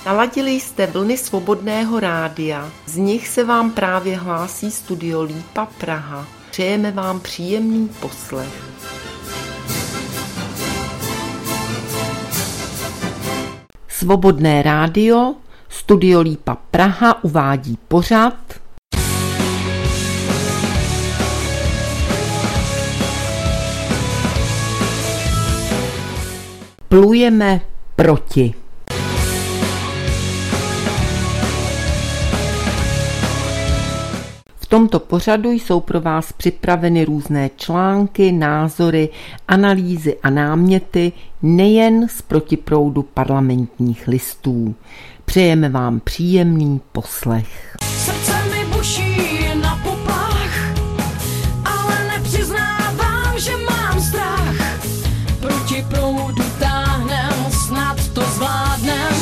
Naladili jste vlny Svobodného rádia, z nich se vám právě hlásí Studio Lípa Praha. Přejeme vám příjemný poslech. Svobodné rádio, Studio Lípa Praha uvádí pořad Plujeme proti. V tomto pořadu jsou pro vás připraveny různé články, názory, analýzy a náměty nejen z protiproudu Parlamentních listů. Přejeme vám příjemný poslech. Srdce mi buší na poplach, ale nepřiznávám, že mám strach. Proti proudu táhnem, snad to zvládnem.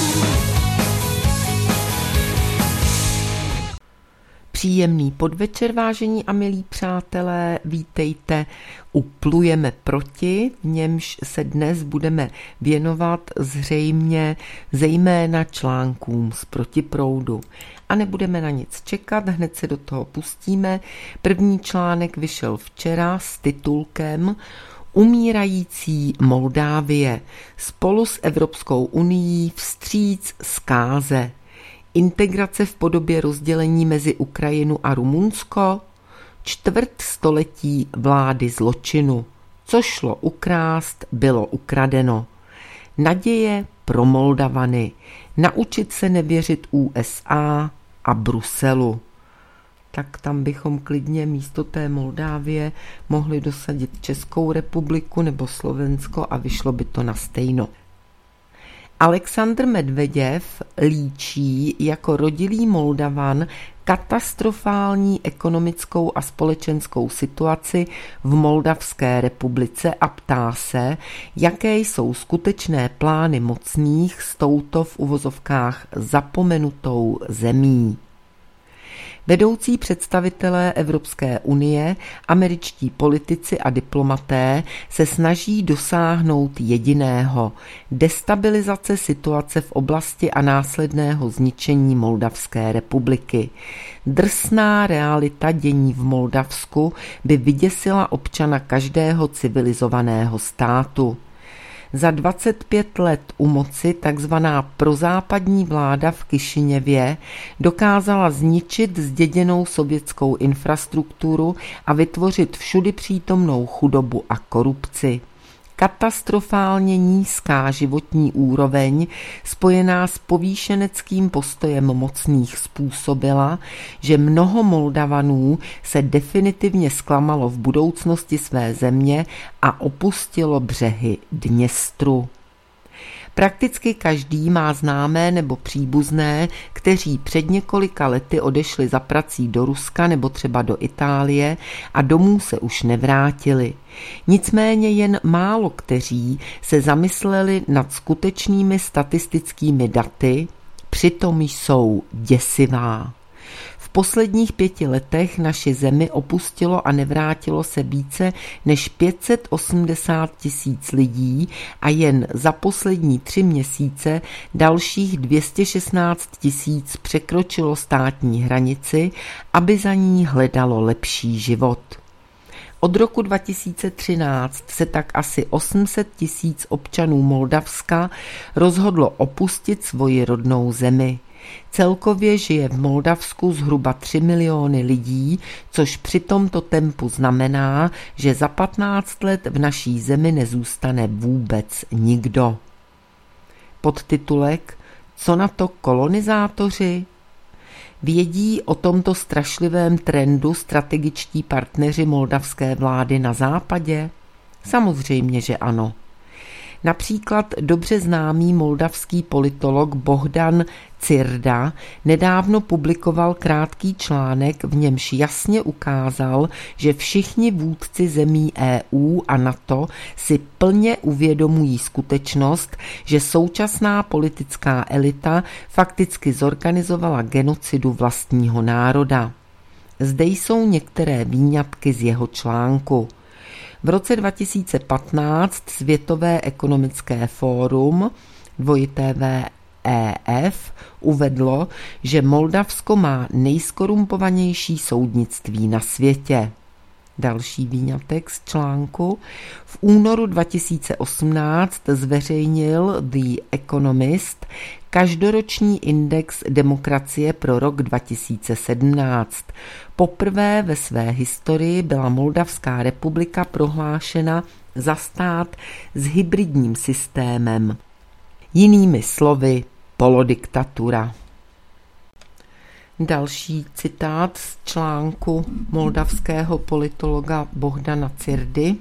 Příjemný podvečer, vážení a milí přátelé, vítejte u Plujeme proti, v němž se dnes budeme věnovat zřejmě zejména článkům z protiproudu. A nebudeme na nic čekat, hned se do toho pustíme. První článek vyšel včera s titulkem Umírající Moldávie spolu s Evropskou unií vstříc zkáze. Integrace v podobě rozdělení mezi Ukrajinu a Rumunsko, čtvrtstoletí vlády zločinu. Co šlo ukrást, bylo ukradeno. Naděje pro Moldavany. Naučit se nevěřit USA a Bruselu. Tak tam bychom klidně místo té Moldávie mohli dosadit Českou republiku nebo Slovensko a vyšlo by to na stejno. Alexandr Medveděv líčí jako rodilý Moldavan katastrofální ekonomickou a společenskou situaci v Moldavské republice a ptá se, jaké jsou skutečné plány mocných s touto v uvozovkách zapomenutou zemí. Vedoucí představitelé Evropské unie, američtí politici a diplomaté se snaží dosáhnout jediného – destabilizace situace v oblasti a následného zničení Moldavské republiky. Drsná realita dění v Moldavsku by vyděsila občana každého civilizovaného státu. Za 25 let u moci takzvaná prozápadní vláda v Kišiněvě dokázala zničit zděděnou sovětskou infrastrukturu a vytvořit všudy přítomnou chudobu a korupci. Katastrofálně nízká životní úroveň spojená s povýšeneckým postojem mocných způsobila, že mnoho Moldavanů se definitivně zklamalo v budoucnosti své země a opustilo břehy Dněstru. Prakticky každý má známé nebo příbuzné, kteří před několika lety odešli za prací do Ruska nebo třeba do Itálie a domů se už nevrátili. Nicméně jen málo kteří se zamysleli nad skutečnými statistickými daty, přitom jsou děsivá. V posledních 5 letech naši zemi opustilo a nevrátilo se více než 580 000 lidí a jen za poslední 3 měsíce dalších 216 000 překročilo státní hranici, aby za ní hledalo lepší život. Od roku 2013 se tak asi 800 000 občanů Moldavska rozhodlo opustit svoji rodnou zemi. Celkově žije v Moldavsku zhruba 3 miliony lidí, což při tomto tempu znamená, že za 15 let v naší zemi nezůstane vůbec nikdo. Podtitulek Co na to kolonizátoři? Vědí o tomto strašlivém trendu strategičtí partneři moldavské vlády na západě? Samozřejmě, že ano. Například dobře známý moldavský politolog Bohdan Cirda nedávno publikoval krátký článek, v němž jasně ukázal, že všichni vůdci zemí EU a NATO si plně uvědomují skutečnost, že současná politická elita fakticky zorganizovala genocidu vlastního národa. Zde jsou některé výňatky z jeho článku. V roce 2015 Světové ekonomické fórum IEF uvedlo, že Moldavsko má nejskorumpovanější soudnictví na světě. Další výňatek z článku. V únoru 2018 zveřejnil The Economist každoroční index demokracie pro rok 2017. Poprvé ve své historii byla Moldavská republika prohlášena za stát s hybridním systémem. Jinými slovy, polodiktatura. Další citát z článku moldavského politologa Bohdana Cirdy.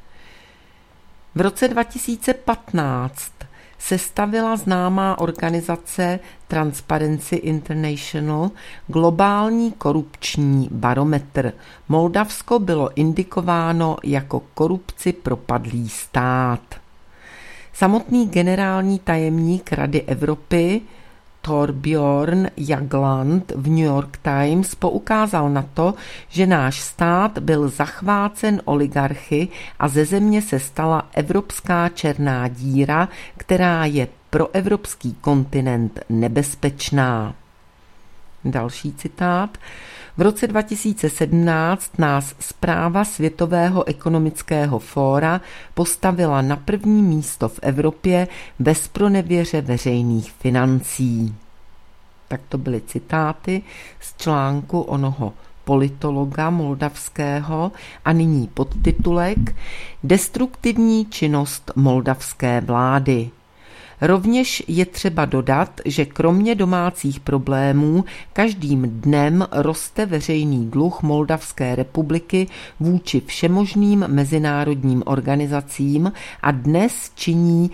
V roce 2015 sestavila známá organizace Transparency International globální korupční barometr. Moldavsko bylo indikováno jako korupci propadlý stát. Samotný generální tajemník Rady Evropy Torbjörn Jagland v New York Times poukázal na to, že náš stát byl zachvácen oligarchy a ze země se stala evropská černá díra, která je pro evropský kontinent nebezpečná. Další citát. V roce 2017 nás zpráva Světového ekonomického fóra postavila na první místo v Evropě ve zpronevěře veřejných financí. Tak to byly citáty z článku onoho politologa moldavského a nyní podtitulek Destruktivní činnost moldavské vlády. Rovněž je třeba dodat, že kromě domácích problémů každým dnem roste veřejný dluh Moldavské republiky vůči všemožným mezinárodním organizacím a dnes činí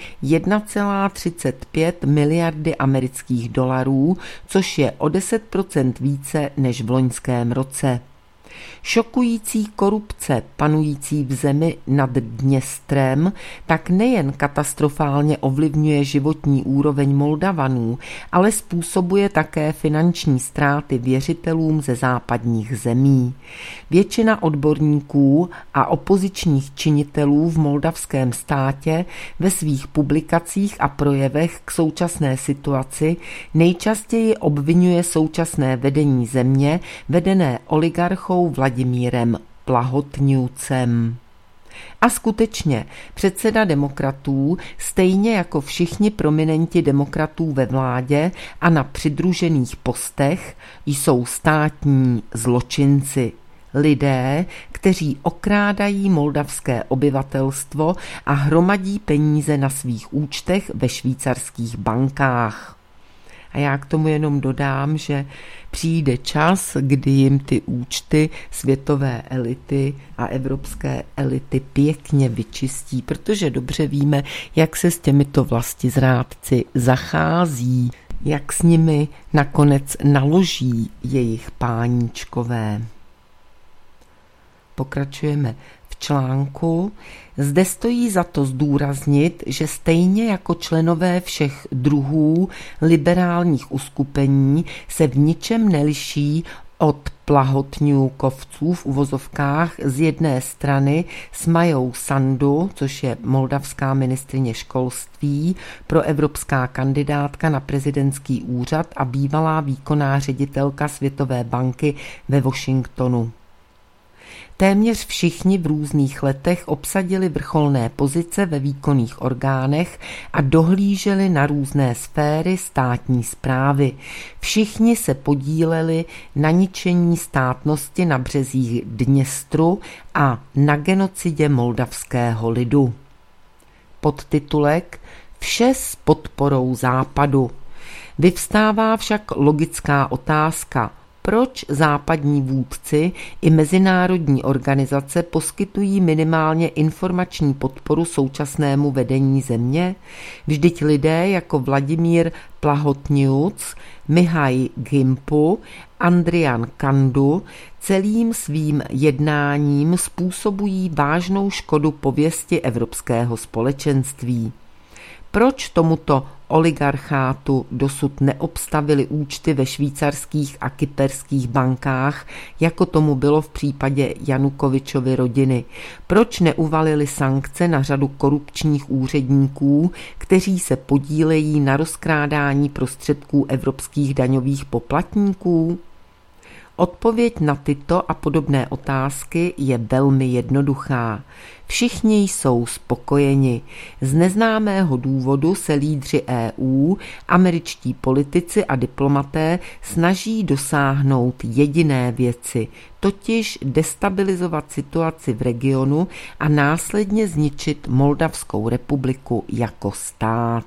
1,35 miliardy amerických dolarů, což je o 10% více než v loňském roce. Šokující korupce panující v zemi nad Dněstrem tak nejen katastrofálně ovlivňuje životní úroveň Moldavanů, ale způsobuje také finanční ztráty věřitelům ze západních zemí. Většina odborníků a opozičních činitelů v moldavském státě ve svých publikacích a projevech k současné situaci nejčastěji obvinuje současné vedení země, vedené oligarchou Vladimírem Plahotniucem. A skutečně předseda demokratů, stejně jako všichni prominenti demokratů ve vládě a na přidružených postech, jsou státní zločinci. Lidé, kteří okrádají moldavské obyvatelstvo a hromadí peníze na svých účtech ve švýcarských bankách. A já k tomu jenom dodám, že přijde čas, kdy jim ty účty světové elity a evropské elity pěkně vyčistí, protože dobře víme, jak se s těmito vlastizrádci zachází, jak s nimi nakonec naloží jejich páníčkové. Pokračujeme v článku. Zde stojí za to zdůraznit, že stejně jako členové všech druhů liberálních uskupení se v ničem neliší od plahotňůkovců v uvozovkách z jedné strany s Majou Sandu, což je moldavská ministryně školství, proevropská kandidátka na prezidentský úřad a bývalá výkonná ředitelka Světové banky ve Washingtonu. Téměř všichni v různých letech obsadili vrcholné pozice ve výkonných orgánech a dohlíželi na různé sféry státní správy. Všichni se podíleli na ničení státnosti na březích Dněstru a na genocidě moldavského lidu. Podtitulek Vše s podporou Západu. Vyvstává však logická otázka, proč západní vůdci i mezinárodní organizace poskytují minimálně informační podporu současnému vedení země? Vždyť lidé jako Vladimír Plahotniuc, Mihaj Gimpu, Andrian Kandu celým svým jednáním způsobují vážnou škodu pověsti evropského společenství. Proč tomuto oligarchátu dosud neobstavili účty ve švýcarských a kyperských bankách, jako tomu bylo v případě Janukovyčovy rodiny? Proč neuvalili sankce na řadu korupčních úředníků, kteří se podílejí na rozkrádání prostředků evropských daňových poplatníků? Odpověď na tyto a podobné otázky je velmi jednoduchá. Všichni jsou spokojeni. Z neznámého důvodu se lídři EU, američtí politici a diplomaté snaží dosáhnout jediné věci, totiž destabilizovat situaci v regionu a následně zničit Moldavskou republiku jako stát.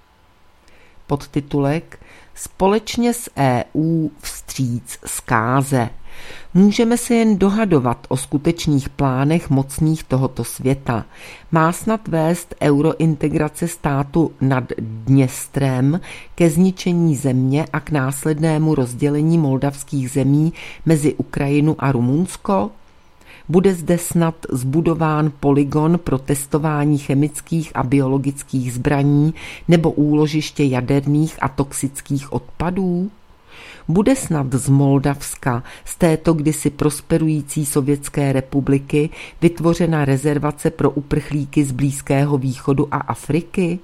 Podtitulek Společně s EU vstříc zkáze. Můžeme se jen dohadovat o skutečných plánech mocných tohoto světa. Má snad vést eurointegrace státu nad Dněstrem ke zničení země a k následnému rozdělení moldavských zemí mezi Ukrajinu a Rumunsko? Bude zde snad zbudován polygon pro testování chemických a biologických zbraní nebo úložiště jaderných a toxických odpadů? Bude snad z Moldavska, z této kdysi prosperující sovětské republiky, vytvořena rezervace pro uprchlíky z Blízkého východu a Afriky?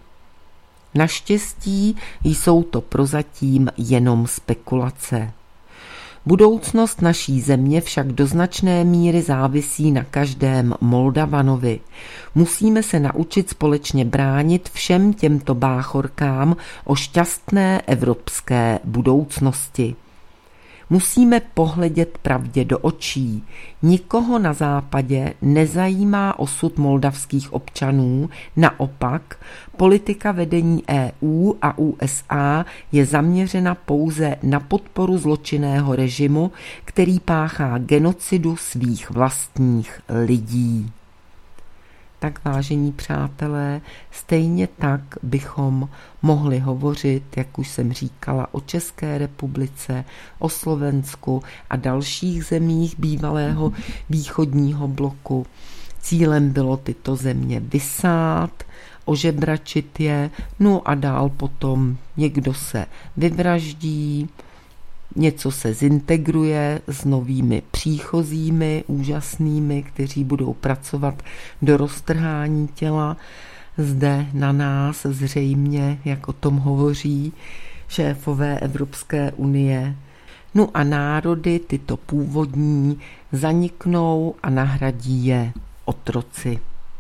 Naštěstí jsou to prozatím jenom spekulace. Budoucnost naší země však do značné míry závisí na každém Moldavanovi. Musíme se naučit společně bránit všem těmto báchorkám o šťastné evropské budoucnosti. Musíme pohledět pravdě do očí. Nikoho na západě nezajímá osud moldavských občanů, naopak politika vedení EU a USA je zaměřena pouze na podporu zločinného režimu, který páchá genocidu svých vlastních lidí. Tak, vážení přátelé, stejně tak bychom mohli hovořit, jak už jsem říkala, o České republice, o Slovensku a dalších zemích bývalého východního bloku. Cílem bylo tyto země vysát, ožebračit je, no a dál potom někdo se vyvraždí, něco se zintegruje s novými příchozími, úžasnými, kteří budou pracovat do roztrhání těla. Zde na nás zřejmě, jak o tom hovoří šéfové Evropské unie. No a národy, tyto původní, zaniknou a nahradí je otroci.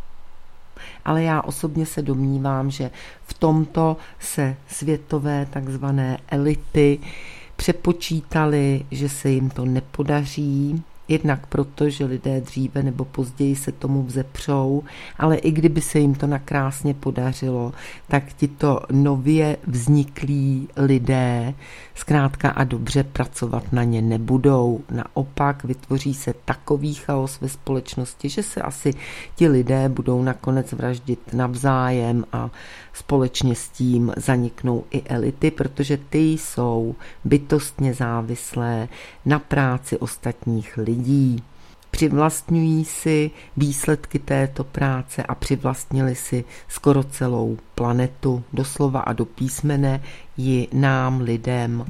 Ale já osobně se domnívám, že v tomto se světové takzvané elity přepočítali, že se jim to nepodaří, jednak proto, že lidé dříve nebo později se tomu vzepřou, ale i kdyby se jim to nakrásně podařilo, tak tito nově vzniklí lidé zkrátka a dobře pracovat na ně nebudou. Naopak vytvoří se takový chaos ve společnosti, že se asi ti lidé budou nakonec vraždit navzájem a společně s tím zaniknou i elity, protože ty jsou bytostně závislé na práci ostatních lidí. Přivlastňují si výsledky této práce a přivlastnili si skoro celou planetu. Doslova a do písmene ji nám lidem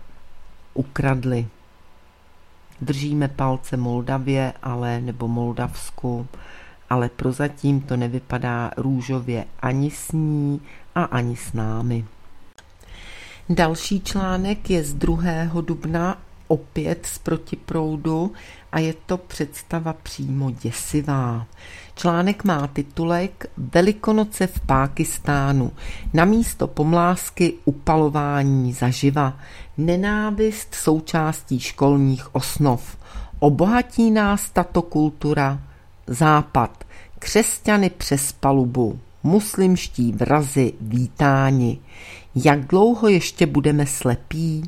ukradli. Držíme palce Moldavě, nebo Moldavsku, ale prozatím to nevypadá růžově ani s ní a ani s námi. Další článek je z 2. dubna, opět z Protiproudu, a je to představa přímo děsivá. Článek má titulek Velikonoce v Pákistánu. Namísto pomlásky upalování zaživa. Nenávist součástí školních osnov. Obohatí nás tato kultura? Západ. Křesťany přes palubu. Muslimští vrazi vítáni. Jak dlouho ještě budeme slepí?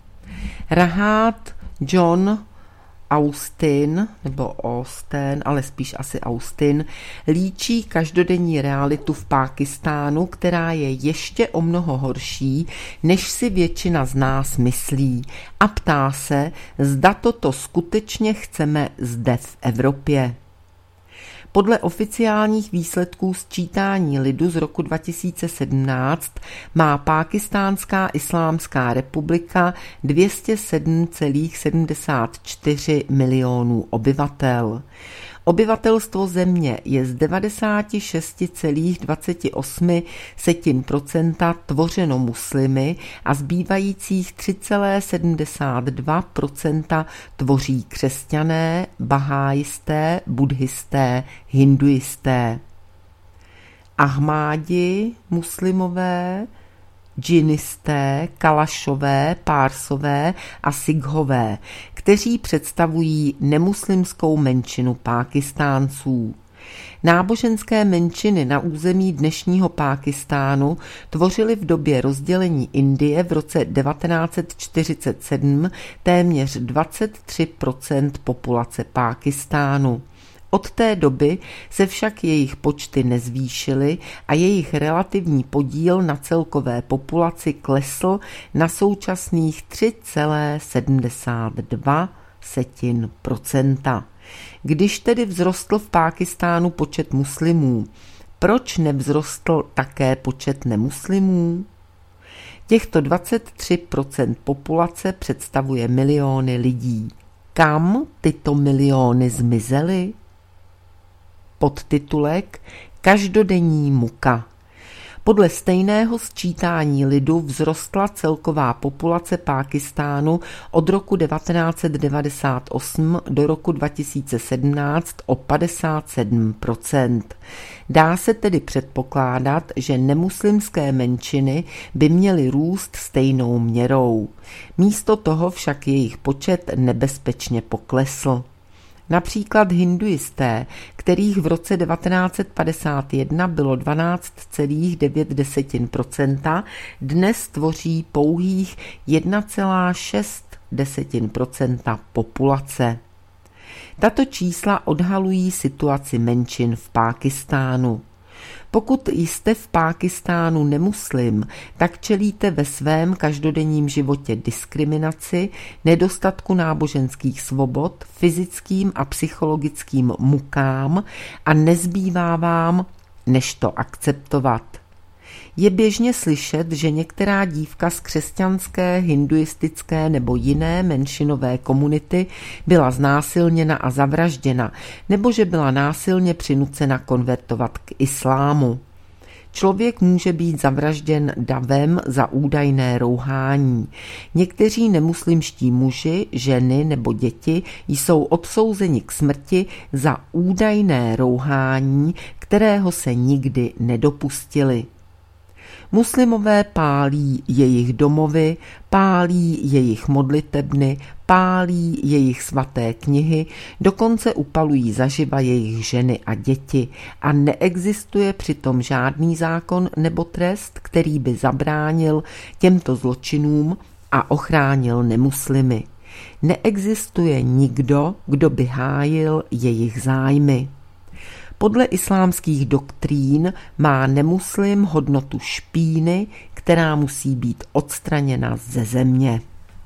Rahát John Austin, nebo Austin, ale spíš asi Austin, líčí každodenní realitu v Pákistánu, která je ještě o mnoho horší, než si většina z nás myslí, a ptá se, zda toto skutečně chceme zde v Evropě. Podle oficiálních výsledků sčítání lidu z roku 2017 má Pákistánská islámská republika 207,74 milionů obyvatel. Obyvatelstvo země je z 96,28% tvořeno muslimy a zbývajících 3,72% tvoří křesťané, baháisté, buddhisté, hinduisté. Ahmádi, muslimové, džinisté, kalašové, pársové a sikhové, kteří představují nemuslimskou menšinu Pákistánců. Náboženské menšiny na území dnešního Pákistánu tvořily v době rozdělení Indie v roce 1947 téměř 23% populace Pákistánu. Od té doby se však jejich počty nezvýšily a jejich relativní podíl na celkové populaci klesl na současných 3,72%. Když tedy vzrostl v Pákistánu počet muslimů, proč nevzrostl také počet nemuslimů? Těchto 23% populace představuje miliony lidí. Kam tyto miliony zmizely? Podtitulek Každodenní muka. Podle stejného sčítání lidu vzrostla celková populace Pákistánu od roku 1998 do roku 2017 o 57%. Dá se tedy předpokládat, že nemuslimské menšiny by měly růst stejnou měrou. Místo toho však jejich počet nebezpečně poklesl. Například hinduisté, kterých v roce 1951 bylo 12,9%, dnes tvoří pouhých 1,6% populace. Tato čísla odhalují situaci menšin v Pákistánu. Pokud jste v Pákistánu nemuslim, tak čelíte ve svém každodenním životě diskriminaci, nedostatku náboženských svobod, fyzickým a psychologickým mukám a nezbývá vám, než to akceptovat. Je běžně slyšet, že některá dívka z křesťanské, hinduistické nebo jiné menšinové komunity byla znásilněna a zavražděna, nebo že byla násilně přinucena konvertovat k islámu. Člověk může být zavražděn davem za údajné rouhání. Někteří nemuslimští muži, ženy nebo děti jsou odsouzeni k smrti za údajné rouhání, kterého se nikdy nedopustili. Muslimové pálí jejich domovy, pálí jejich modlitebny, pálí jejich svaté knihy, dokonce upalují zaživa jejich ženy a děti a neexistuje přitom žádný zákon nebo trest, který by zabránil těmto zločinům a ochránil nemuslimy. Neexistuje nikdo, kdo by hájil jejich zájmy. Podle islámských doktrín má nemuslim hodnotu špíny, která musí být odstraněna ze země.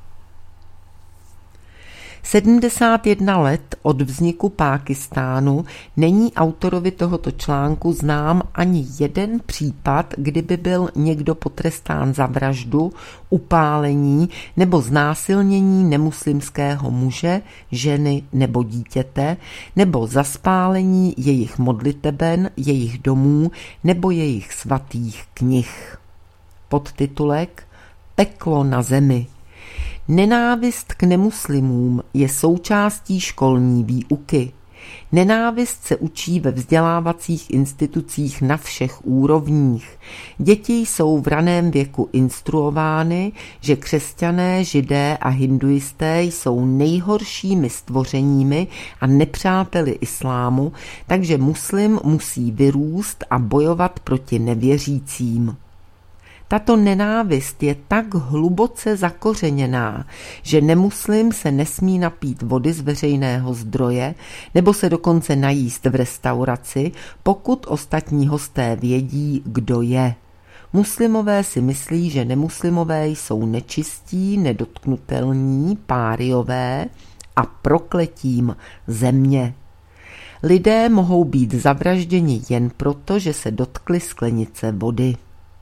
71 let od vzniku Pákistánu není autorovi tohoto článku znám ani jeden případ, kdyby byl někdo potrestán za vraždu, upálení nebo znásilnění nemuslimského muže, ženy nebo dítěte, nebo za spálení jejich modliteben, jejich domů nebo jejich svatých knih. Podtitulek Peklo na zemi. Nenávist k nemuslimům je součástí školní výuky. Nenávist se učí ve vzdělávacích institucích na všech úrovních. Děti jsou v raném věku instruovány, že křesťané, židé a hinduisté jsou nejhoršími stvořeními a nepřáteli islámu, takže muslim musí vyrůst a bojovat proti nevěřícím. Tato nenávist je tak hluboce zakořeněná, že nemuslim se nesmí napít vody z veřejného zdroje nebo se dokonce najíst v restauraci, pokud ostatní hosté vědí, kdo je. Muslimové si myslí, že nemuslimové jsou nečistí, nedotknutelní, páriové a prokletím země. Lidé mohou být zavražděni jen proto, že se dotkli sklenice vody.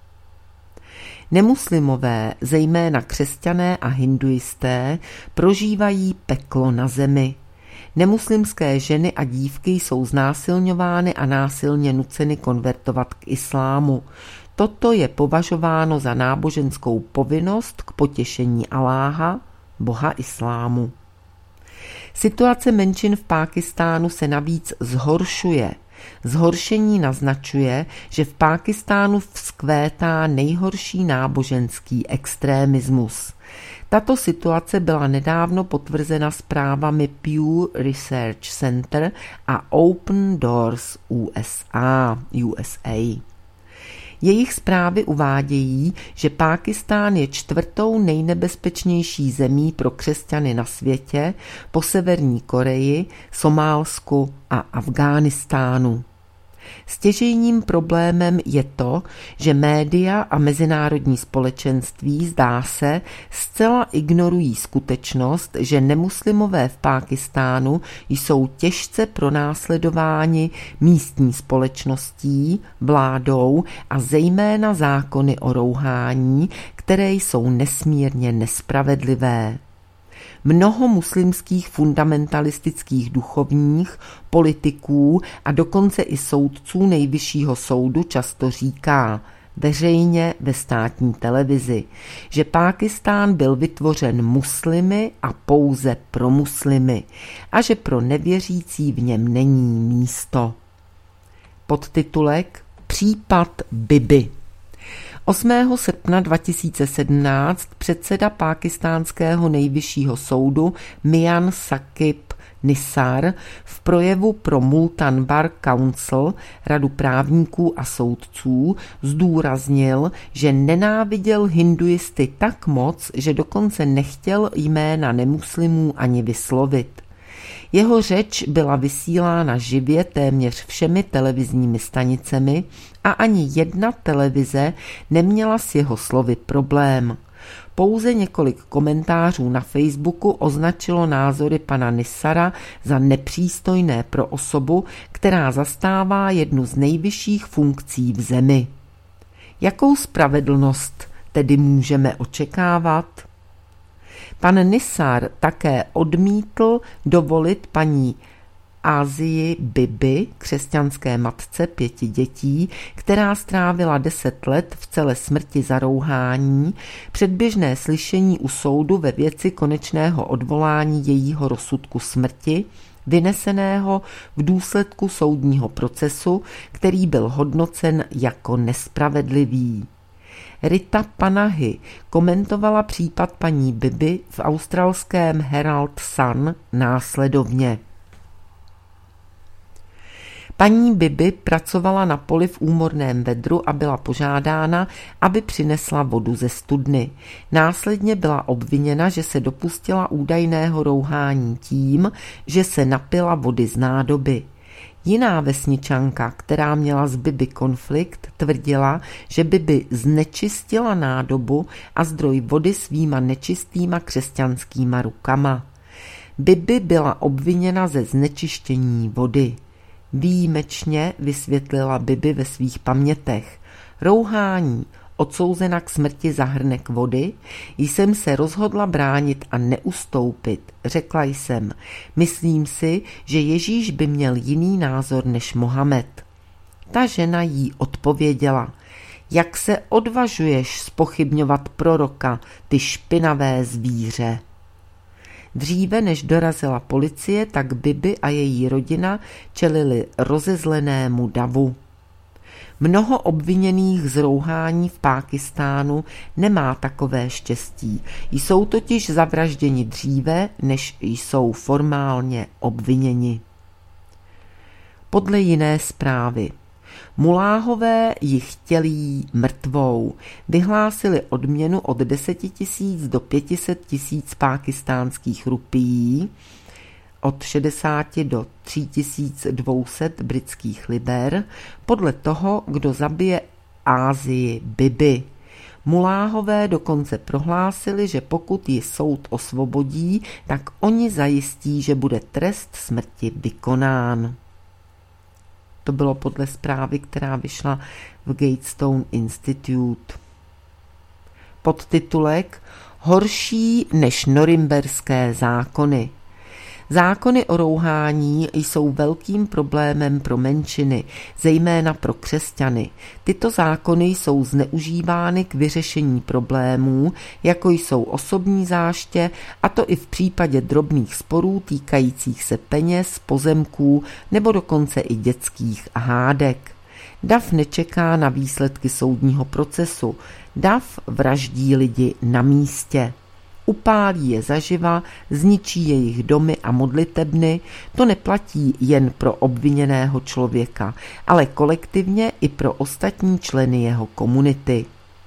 Nemuslimové, zejména křesťané a hinduisté, prožívají peklo na zemi. Nemuslimské ženy a dívky jsou znásilňovány a násilně nuceny konvertovat k islámu. Toto je považováno za náboženskou povinnost k potěšení Alláha, boha islámu. Situace menšin v Pákistánu se navíc zhoršuje. Zhoršení naznačuje, že v Pákistánu vzkvétá nejhorší náboženský extrémismus. Tato situace byla nedávno potvrzena zprávami Pew Research Center a Open Doors USA. Jejich zprávy uvádějí, že Pákistán je 4. nejnebezpečnější zemí pro křesťany na světě po Severní Koreji, Somálsku a Afghánistánu. Stěžejním problémem je to, že média a mezinárodní společenství, zdá se, zcela ignorují skutečnost, že nemuslimové v Pákistánu jsou těžce pronásledováni místní společností, vládou a zejména zákony o rouhání, které jsou nesmírně nespravedlivé. Mnoho muslimských fundamentalistických duchovních, politiků a dokonce i soudců Nejvyššího soudu často říká veřejně ve státní televizi, že Pákistán byl vytvořen muslimy a pouze pro muslimy a že pro nevěřící v něm není místo. Podtitulek Případ Bibi. 8. srpna 2017 předseda pákistánského nejvyššího soudu Mian Saqib Nisar v projevu pro Multan Bar Council, radu právníků a soudců, zdůraznil, že nenáviděl hinduisty tak moc, že dokonce nechtěl jména nemuslimů ani vyslovit. Jeho řeč byla vysílána živě téměř všemi televizními stanicemi a ani jedna televize neměla s jeho slovy problém. Pouze několik komentářů na Facebooku označilo názory pana Nisara za nepřístojné pro osobu, která zastává jednu z nejvyšších funkcí v zemi. Jakou spravedlnost tedy můžeme očekávat? Pan Nisar také odmítl dovolit paní Asii Bibi, křesťanské matce 5 dětí, která strávila 10 let v celé smrti za rouhání, předběžné slyšení u soudu ve věci konečného odvolání jejího rozsudku smrti, vyneseného v důsledku soudního procesu, který byl hodnocen jako nespravedlivý. Rita Panahi komentovala případ paní Bibi v australském Herald Sun následovně. Paní Bibi pracovala na poli v úmorném vedru a byla požádána, aby přinesla vodu ze studny. Následně byla obviněna, že se dopustila údajného rouhání tím, že se napila vody z nádoby. Jiná vesničanka, která měla s Bibi konflikt, tvrdila, že Bibi znečistila nádobu a zdroj vody svýma nečistýma křesťanskýma rukama. Bibi byla obviněna ze znečištění vody. Výjimečně vysvětlila Bibi ve svých pamětech. Rouhání, odsouzena k smrti za hrnek vody, jsem se rozhodla bránit a neustoupit. Řekla jsem, myslím si, že Ježíš by měl jiný názor než Mohamed. Ta žena jí odpověděla, jak se odvažuješ zpochybňovat proroka, ty špinavé zvíře. Dříve než dorazila policie, tak Bibi a její rodina čelili rozezlenému davu. Mnoho obviněných z rouhání v Pákistánu nemá takové štěstí. Jsou totiž zavražděni dříve, než jsou formálně obviněni. Podle jiné zprávy. Muláhové ji chtěli mrtvou. Vyhlásili odměnu od 10 000 do 500 000 pákistánských rupií, od 60 do 3200 britských liber, podle toho, kdo zabije Asii Bibi. Muláhové dokonce prohlásili, že pokud ji soud osvobodí, tak oni zajistí, že bude trest smrti vykonán. To bylo podle zprávy, která vyšla v Gatestone Institute. Podtitulek Horší než norimberské zákony. Zákony o rouhání jsou velkým problémem pro menšiny, zejména pro křesťany. Tyto zákony jsou zneužívány k vyřešení problémů, jako jsou osobní záště, a to i v případě drobných sporů týkajících se peněz, pozemků nebo dokonce i dětských hádek. Dav nečeká na výsledky soudního procesu. Dav vraždí lidi na místě. Upálí je zaživa, zničí jejich domy a modlitebny. To neplatí jen pro obviněného člověka, ale kolektivně i pro ostatní členy jeho komunity.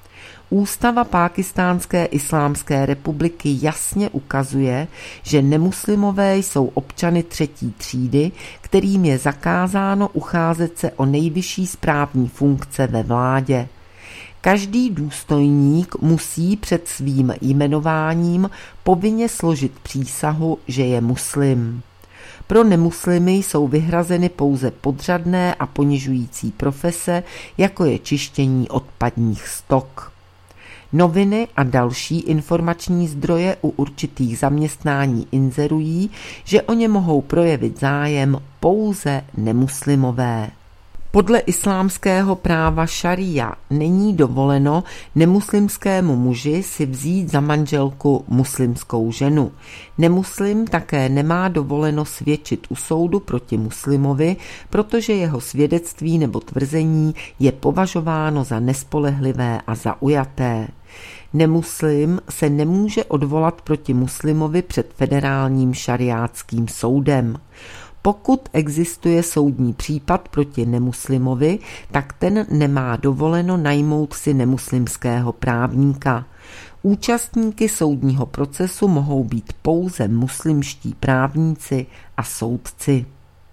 Ústava Pákistánské islámské republiky jasně ukazuje, že nemuslimové jsou občany třetí třídy, kterým je zakázáno ucházet se o nejvyšší správní funkce ve vládě. Každý důstojník musí před svým jmenováním povinně složit přísahu, že je muslim. Pro nemuslimy jsou vyhrazeny pouze podřadné a ponižující profese, jako je čištění odpadních stok. Noviny a další informační zdroje u určitých zaměstnání inzerují, že o ně mohou projevit zájem pouze nemuslimové. Podle islámského práva šaría není dovoleno nemuslimskému muži si vzít za manželku muslimskou ženu. Nemuslim také nemá dovoleno svědčit u soudu proti muslimovi, protože jeho svědectví nebo tvrzení je považováno za nespolehlivé a zaujaté. Nemuslim se nemůže odvolat proti muslimovi před federálním šariátským soudem. Pokud existuje soudní případ proti nemuslimovi, tak ten nemá dovoleno najmout si nemuslimského právníka. Účastníky soudního procesu mohou být pouze muslimští právníci a soudci.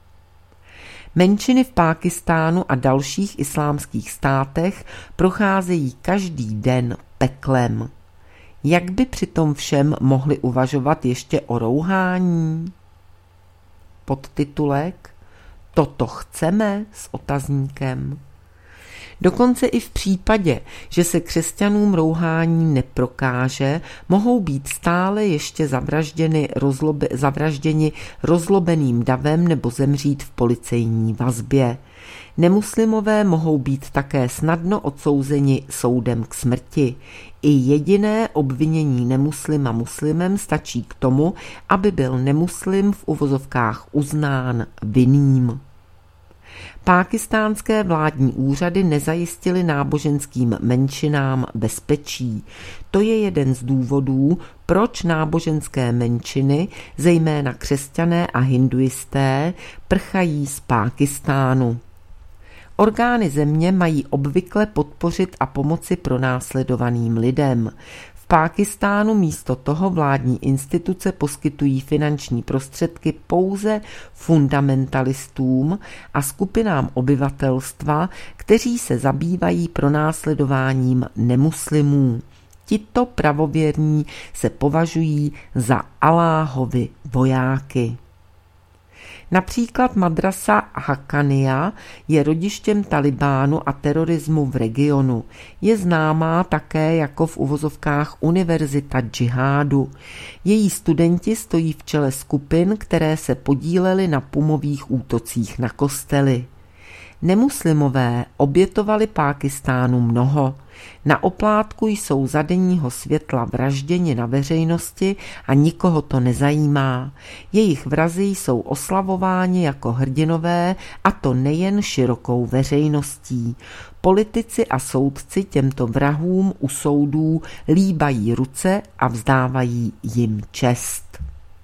Menšiny v Pákistánu a dalších islámských státech procházejí každý den peklem. Jak by při tom všem mohli uvažovat ještě o rouhání? Podtitulek Toto chceme s otazníkem. Dokonce i v případě, že se křesťanům rouhání neprokáže, mohou být stále ještě zavražděni rozlobeným davem nebo zemřít v policejní vazbě. Nemuslimové mohou být také snadno odsouzeni soudem k smrti. I jediné obvinění nemuslima muslimem stačí k tomu, aby byl nemuslim v uvozovkách uznán vinným. Pákistánské vládní úřady nezajistily náboženským menšinám bezpečí. To je jeden z důvodů, proč náboženské menšiny, zejména křesťané a hinduisté, prchají z Pákistánu. Orgány země mají obvykle podpořit a pomoci pronásledovaným lidem. V Pákistánu místo toho vládní instituce poskytují finanční prostředky pouze fundamentalistům a skupinám obyvatelstva, kteří se zabývají pronásledováním nemuslimů. Tito pravověrní se považují za Alláhovy vojáky. Například madrasa Haqqaniya je rodištěm Talibánu a terorismu v regionu. Je známá také jako v uvozovkách univerzita džihádu. Její studenti stojí v čele skupin, které se podílely na pumových útocích na kostely. Nemuslimové obětovali Pákistánu mnoho. Na oplátku jsou za denního světla vražděni na veřejnosti a nikoho to nezajímá. Jejich vrazi jsou oslavováni jako hrdinové, a to nejen širokou veřejností. Politici a soudci těmto vrahům u soudů líbají ruce a vzdávají jim čest.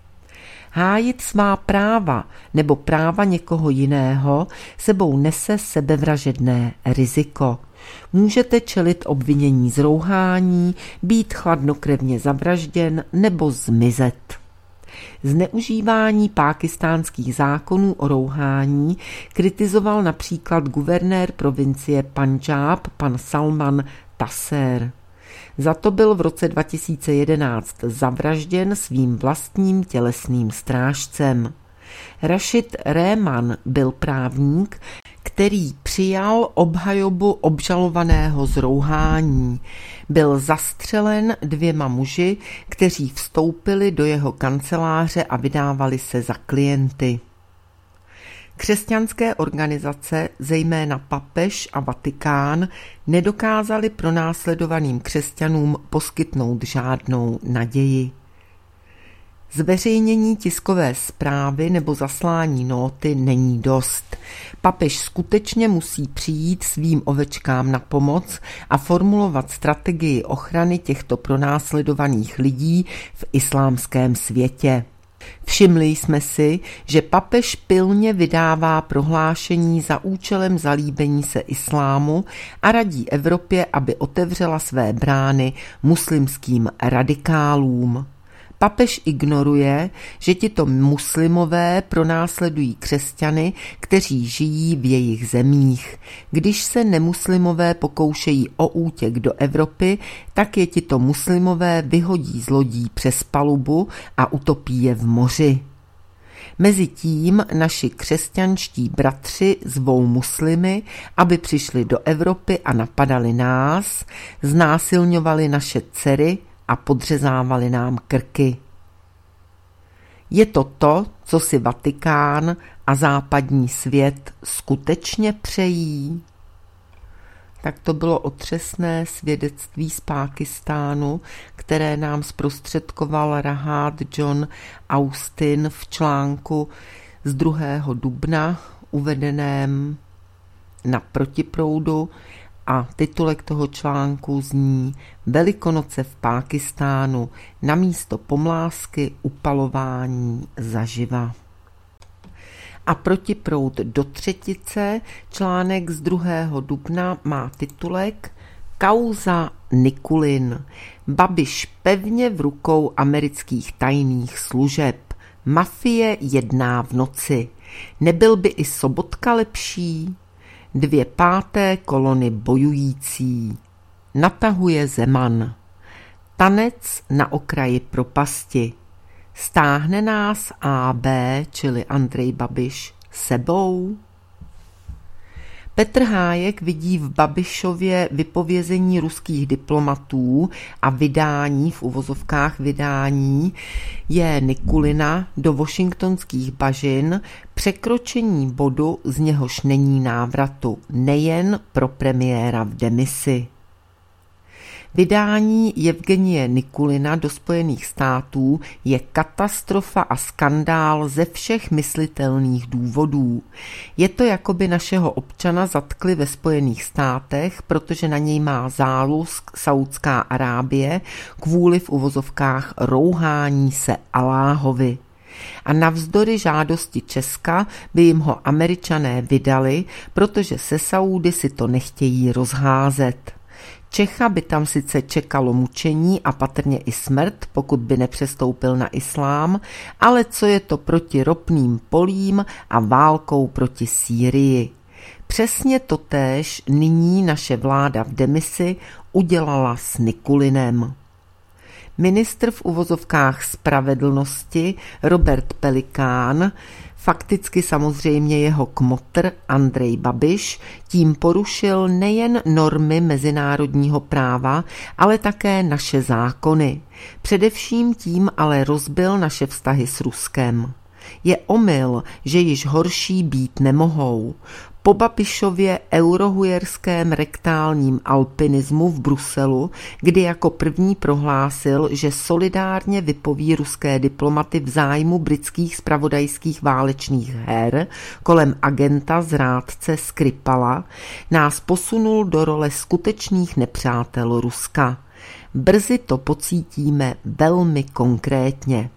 Hájit svá práva nebo práva někoho jiného sebou nese sebevražedné riziko. Můžete čelit obvinění z rouhání, být chladnokrevně zavražděn nebo zmizet. Zneužívání pákistánských zákonů o rouhání kritizoval například guvernér provincie Pandžáb pan Salman Taseer. Za to byl v roce 2011 zavražděn svým vlastním tělesným strážcem. Rashid Rehman byl právník, který přijal obhajobu obžalovaného z rouhání. Byl zastřelen 2 muži, kteří vstoupili do jeho kanceláře a vydávali se za klienty. Křesťanské organizace, zejména papež a Vatikán, nedokázali pronásledovaným křesťanům poskytnout žádnou naději. Zveřejnění tiskové zprávy nebo zaslání nóty není dost. Papež skutečně musí přijít svým ovečkám na pomoc a formulovat strategii ochrany těchto pronásledovaných lidí v islámském světě. Všimli jsme si, že papež pilně vydává prohlášení za účelem zalíbení se islámu a radí Evropě, aby otevřela své brány muslimským radikálům. Papež ignoruje, že tito muslimové pronásledují křesťany, kteří žijí v jejich zemích. Když se nemuslimové pokoušejí o útěk do Evropy, tak je tito muslimové vyhodí z lodí přes palubu a utopí je v moři. Mezitím naši křesťanští bratři zvou muslimy, aby přišli do Evropy a napadali nás, znásilňovali naše dcery a podřezávali nám krky. Je to to, co si Vatikán a západní svět skutečně přejí? Tak to bylo otřesné svědectví z Pákistánu, které nám zprostředkoval Rahad John Austin v článku z 2. dubna uvedeném na Protiproudu. A titulek toho článku zní Velikonoce v Pákistánu, namísto pomlásky upalování zaživa. A Protiproud do třetice, článek z 2. dubna má titulek Kauza Nikulin. Babiš pevně v rukou amerických tajných služeb. Mafie jedná v noci. Nebyl by i Sobotka lepší? 2 páté kolony bojující. Natahuje Zeman. Tanec na okraji propasti. Stáhne nás AB, čili Andrej Babiš, sebou? Petr Hájek vidí v Babišově vypovězení ruských diplomatů a vydání, v uvozovkách vydání, je Nikulina do washingtonských bažin překročení bodu, z něhož není návratu, nejen pro premiéra v demisi. Vydání Jevgenije Nikulina do Spojených států je katastrofa a skandál ze všech myslitelných důvodů. Je to, jako by našeho občana zatkli ve Spojených státech, protože na něj má zálusk Saudská Arábie kvůli v uvozovkách rouhání se Aláhovi. A navzdory žádosti Česka by jim ho Američané vydali, protože se Saúdy si to nechtějí rozházet. Čecha by tam sice čekalo mučení a patrně i smrt, pokud by nepřestoupil na islám, ale co je to proti ropným polím a válkou proti Sýrii. Přesně totéž nyní naše vláda v demisi udělala s Nikulinem. Ministr v uvozovkách spravedlnosti Robert Pelikán, fakticky samozřejmě jeho kmotr Andrej Babiš, tím porušil nejen normy mezinárodního práva, ale také naše zákony. Především tím ale rozbil naše vztahy s Ruskem. Je omyl, že již horší být nemohou. Po Babišově eurohujerském rektálním alpinismu v Bruselu, kdy jako první prohlásil, že solidárně vypoví ruské diplomaty v zájmu britských zpravodajských válečných her kolem agenta zrádce Skripala, nás posunul do role skutečných nepřátel Ruska. Brzy to pocítíme velmi konkrétně.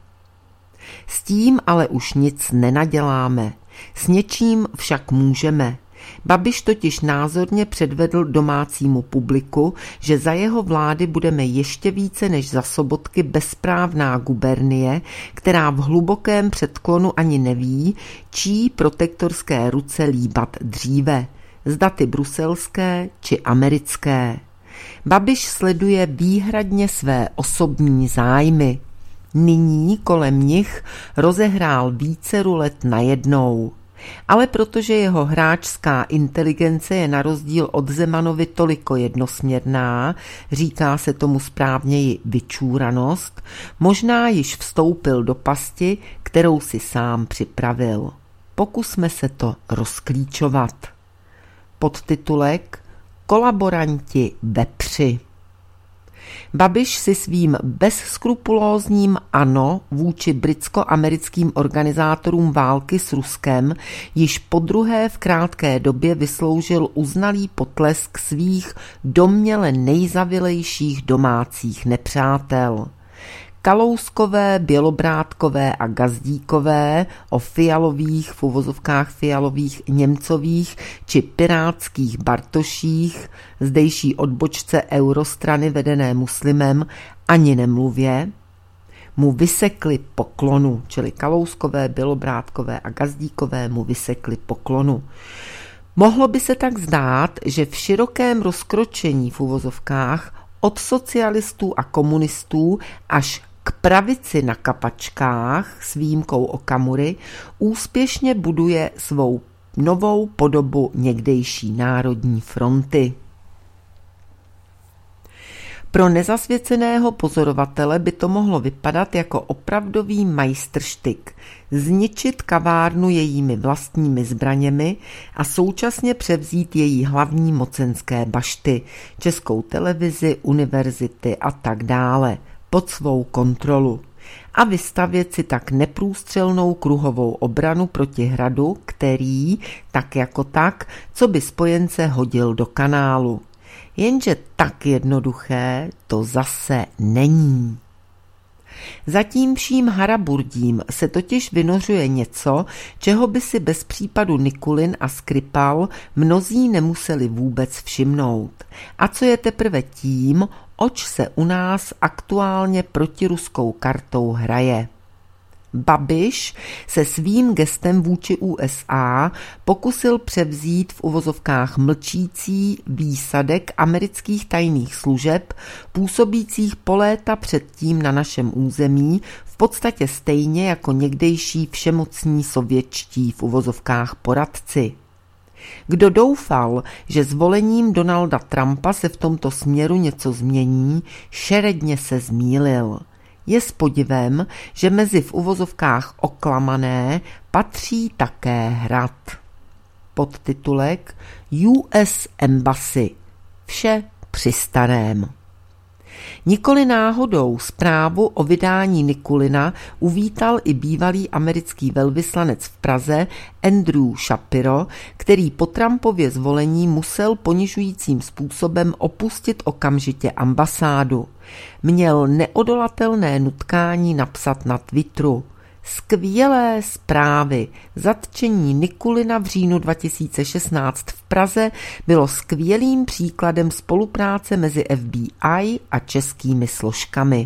S tím ale už nic nenaděláme. S něčím však můžeme. Babiš totiž názorně předvedl domácímu publiku, že za jeho vlády budeme ještě více než za Sobotky bezprávná gubernie, která v hlubokém předklonu ani neví, čí protektorské ruce líbat dříve, zda ty bruselské či americké. Babiš sleduje výhradně své osobní zájmy. Nyní kolem nich rozehrál více rulet najednou. Ale protože jeho hráčská inteligence je na rozdíl od Zemanovy toliko jednosměrná, říká se tomu správněji vyčúranost, možná již vstoupil do pasti, kterou si sám připravil. Pokusme se to rozklíčovat. Podtitulek Kolaboranti vepři. Babiš si svým bezskrupulózním ano vůči britsko-americkým organizátorům války s Ruskem již podruhé v krátké době vysloužil uznalý potlesk svých domněle nejzavilejších domácích nepřátel. Kalouskové, Bělobrátkové a Gazdíkové o Fialových, v uvozovkách Fialových, Němcových či pirátských Bartoších, zdejší odbočce eurostrany vedené muslimem, ani nemluvě, mu vysekli poklonu, čili Kalouskové, Bělobrátkové a Gazdíkové mu vysekli poklonu. Mohlo by se tak zdát, že v širokém rozkročení v uvozovkách od socialistů a komunistů až k pravici na kapačkách s výjimkou Okamury úspěšně buduje svou novou podobu někdejší Národní fronty. Pro nezasvěceného pozorovatele by to mohlo vypadat jako opravdový majstrštyk, zničit kavárnu jejími vlastními zbraněmi a současně převzít její hlavní mocenské bašty, Českou televizi, univerzity a tak dále, pod svou kontrolu a vystavět si tak neprůstřelnou kruhovou obranu proti hradu, který, tak jako tak, co by spojence hodil do kanálu. Jenže tak jednoduché to zase není. Za tím vším haraburdím se totiž vynořuje něco, čeho by si bez případu Nikulin a Skripal mnozí nemuseli vůbec všimnout. A co je teprve tím, oč se u nás aktuálně protiruskou kartou hraje. Babiš se svým gestem vůči USA pokusil převzít v uvozovkách mlčící výsadek amerických tajných služeb, působících po léta předtím na našem území, v podstatě stejně jako někdejší všemocní sovětští v uvozovkách poradci. Kdo doufal, že zvolením Donalda Trumpa se v tomto směru něco změní, šeredně se zmýlil. Je s podivem, že mezi v uvozovkách oklamané patří také hrad. Podtitulek US Embassy. Vše při starém. Nikoli náhodou zprávu o vydání Nikulina uvítal i bývalý americký velvyslanec v Praze Andrew Shapiro, který po Trumpově zvolení musel ponižujícím způsobem opustit okamžitě ambasádu. Měl neodolatelné nutkání napsat na Twitteru: skvělé zprávy. Zatčení Nikulina v říjnu 2016 v Praze bylo skvělým příkladem spolupráce mezi FBI a českými složkami.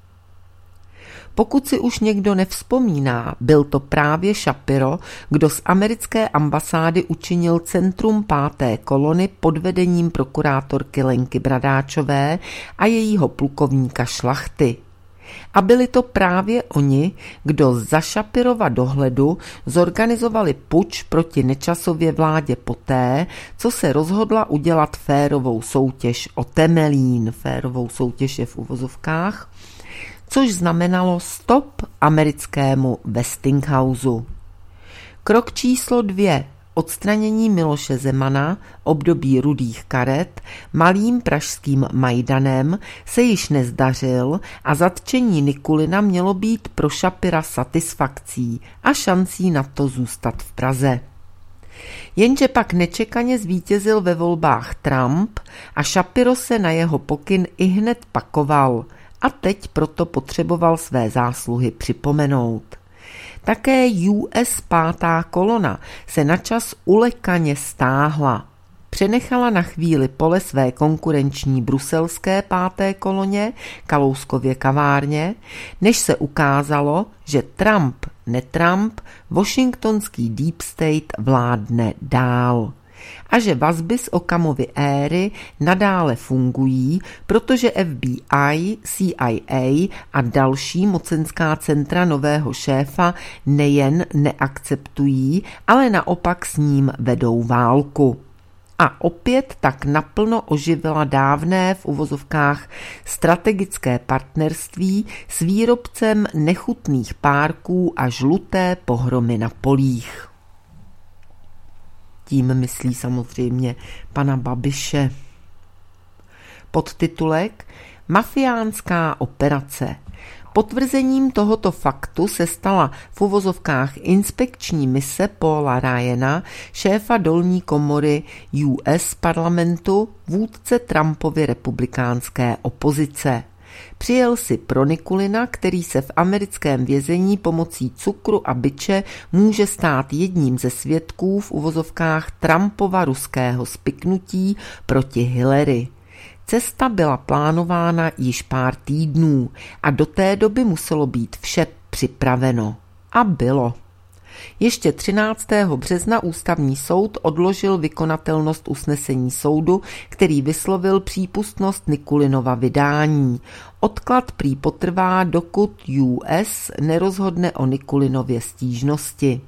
Pokud si už někdo nevzpomíná, byl to právě Shapiro, kdo z americké ambasády učinil centrum 5. kolony pod vedením prokurátorky Lenky Bradáčové a jejího plukovníka Šlachty. A byli to právě oni, kdo za Shapirova dohledu zorganizovali puč proti Nečasově vládě poté, co se rozhodla udělat férovou soutěž o Temelín, férovou soutěž je v uvozovkách, což znamenalo stop americkému Westinghouseu. Krok číslo 2. Odstranění Miloše Zemana, období rudých karet, malým pražským Majdanem se již nezdařil a zatčení Nikulina mělo být pro Shapira satisfakcí a šancí na to zůstat v Praze. Jenže pak nečekaně zvítězil ve volbách Trump a Shapiro se na jeho pokyn ihned pakoval a teď proto potřeboval své zásluhy připomenout. Také US 5. kolona se načas ulekaně stáhla. Přenechala na chvíli pole své konkurenční bruselské 5. koloně, Kalouskově kavárně, než se ukázalo, že Trump, netrump, washingtonský deep state vládne dál. a že vazby z Okamovy éry nadále fungují, protože FBI, CIA a další mocenská centra nového šéfa nejen neakceptují, ale naopak s ním vedou válku. A opět tak naplno oživila dávné v uvozovkách strategické partnerství s výrobcem nechutných párků a žluté pohromy na polích. Tím myslí samozřejmě pana Babiše. Podtitulek Mafiánská operace. Potvrzením tohoto faktu se stala v uvozovkách inspekční mise Paula Ryana, šéfa dolní komory US parlamentu, vůdce Trumpovy republikánské opozice. Přijel si pro Nikulina, který se v americkém vězení pomocí cukru a biče může stát jedním ze svědků v uvozovkách Trumpova ruského spiknutí proti Hillary. Cesta byla plánována již pár týdnů a do té doby muselo být vše připraveno. A bylo. Ještě 13. března ústavní soud odložil vykonatelnost usnesení soudu, který vyslovil přípustnost Nikulinova vydání. Odklad prý potrvá, dokud US nerozhodne o Nikulinově stížnosti.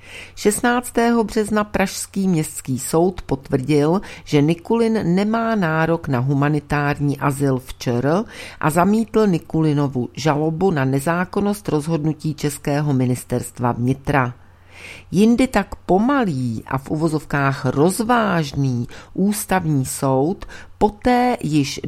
16. března pražský městský soud potvrdil, že Nikulin nemá nárok na humanitární azyl v ČR a zamítl Nikulinovu žalobu na nezákonnost rozhodnutí Českého ministerstva vnitra. Jindy tak pomalý a v uvozovkách rozvážný ústavní soud poté již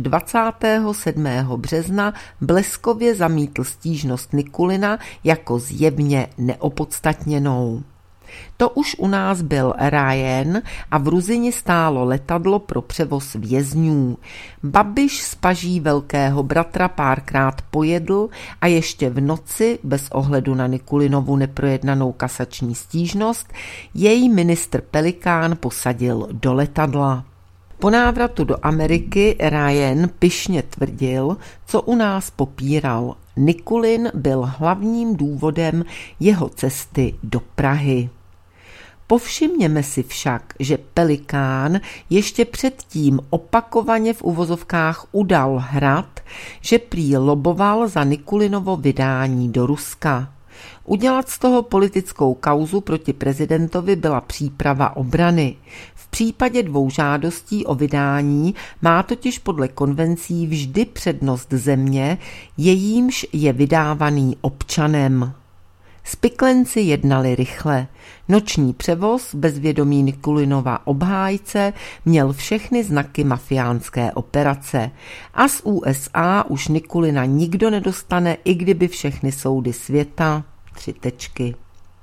27. března bleskově zamítl stížnost Nikulina jako zjevně neopodstatněnou. To už u nás byl Ryan a v Ruzini stálo letadlo pro převoz vězňů. Babiš z paží velkého bratra párkrát pojedl a ještě v noci, bez ohledu na Nikulinovu neprojednanou kasační stížnost, její ministr Pelikán posadil do letadla. Po návratu do Ameriky Ryan pyšně tvrdil, co u nás popíral. Nikulin byl hlavním důvodem jeho cesty do Prahy. Povšimněme si však, že Pelikán ještě předtím opakovaně v uvozovkách udal hrad, že prý loboval za Nikulinovo vydání do Ruska. Udělat z toho politickou kauzu proti prezidentovi byla příprava obrany. V případě 2 žádostí o vydání má totiž podle konvencí vždy přednost země, jejímž je vydávaný občanem. Spiklenci jednali rychle. Noční převoz bez vědomí Nikulinova obhájce měl všechny znaky mafiánské operace. A z USA už Nikulina nikdo nedostane, i kdyby všechny soudy světa. 3 tečky.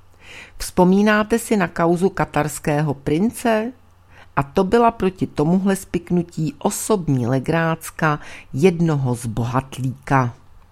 Vzpomínáte si na kauzu katarského prince? A to byla proti tomuhle spiknutí osobní legrácka jednoho z bohatlíka.